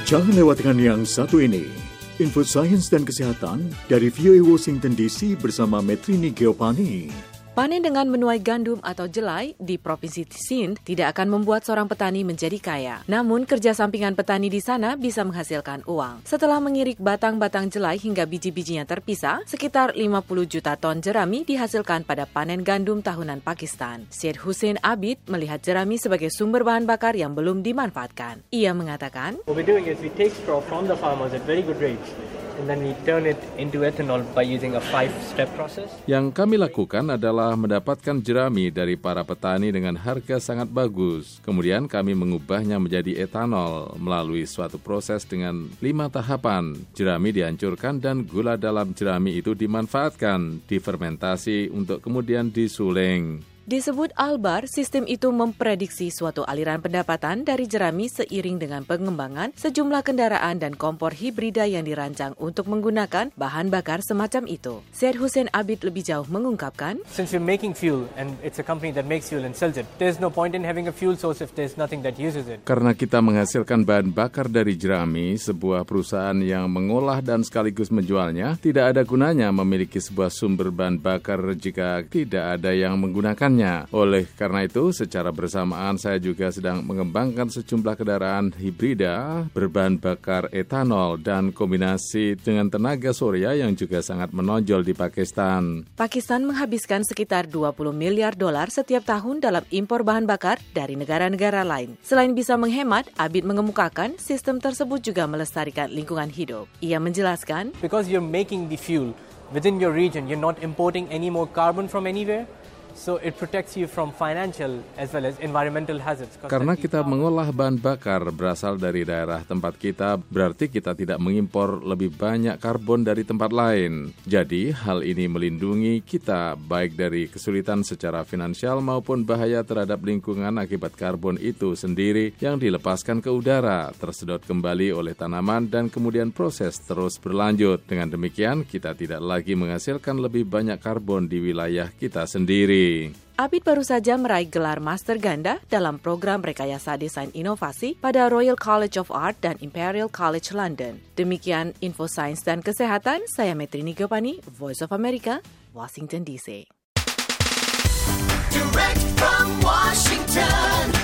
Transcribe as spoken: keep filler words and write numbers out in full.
Jangan lewatkan yang satu ini. Info sains dan kesehatan dari V O A Washington D C bersama Metrini Geopani. Panen dengan menuai gandum atau jelai di Provinsi Sindh tidak akan membuat seorang petani menjadi kaya. Namun, kerja sampingan petani di sana bisa menghasilkan uang. Setelah mengirik batang-batang jelai hingga biji-bijinya terpisah, sekitar lima puluh juta ton jerami dihasilkan pada panen gandum tahunan Pakistan. Syed Hussein Abid melihat jerami sebagai sumber bahan bakar yang belum dimanfaatkan. Ia mengatakan, What we're doing is we take straw from the farmers at very good rates. And then we turn it into ethanol by using a five-step process. Yang kami lakukan adalah mendapatkan jerami dari para petani dengan harga sangat bagus. Kemudian kami mengubahnya menjadi etanol melalui suatu proses dengan lima tahapan. Jerami dihancurkan dan gula dalam jerami itu dimanfaatkan, difermentasi untuk kemudian disuling. Disebut Albar, sistem itu memprediksi suatu aliran pendapatan dari jerami seiring dengan pengembangan sejumlah kendaraan dan kompor hibrida yang dirancang untuk menggunakan bahan bakar semacam itu. Syed Hussein Abid lebih jauh mengungkapkan, Since we're making fuel and it's a company that makes fuel and sells it, there's no point in having a fuel source if there's nothing that uses it. Karena kita menghasilkan bahan bakar dari jerami, sebuah perusahaan yang mengolah dan sekaligus menjualnya, tidak ada gunanya memiliki sebuah sumber bahan bakar jika tidak ada yang menggunakannya. Oleh karena itu, secara bersamaan saya juga sedang mengembangkan sejumlah kendaraan hibrida berbahan bakar etanol dan kombinasi dengan tenaga surya yang juga sangat menonjol di Pakistan. Pakistan menghabiskan sekitar dua puluh miliar dolar setiap tahun dalam impor bahan bakar dari negara-negara lain. Selain bisa menghemat, Abid mengemukakan sistem tersebut juga melestarikan lingkungan hidup. Ia menjelaskan, Because you're making the fuel within your region, you're not importing any more carbon from anywhere. So it protects you from financial as well as environmental hazards. Karena kita mengolah bahan bakar berasal dari daerah tempat kita, berarti kita tidak mengimpor lebih banyak karbon dari tempat lain. Jadi, hal ini melindungi kita baik dari kesulitan secara finansial maupun bahaya terhadap lingkungan akibat karbon itu sendiri yang dilepaskan ke udara, tersedot kembali oleh tanaman dan kemudian proses terus berlanjut. Dengan demikian, kita tidak lagi menghasilkan lebih banyak karbon di wilayah kita sendiri. Abid baru saja meraih gelar Master Ganda dalam program Rekayasa Desain Inovasi pada Royal College of Art dan Imperial College London. Demikian info sains dan kesehatan, saya Metrini Geopani, Voice of America, Washington D C. Direct from Washington.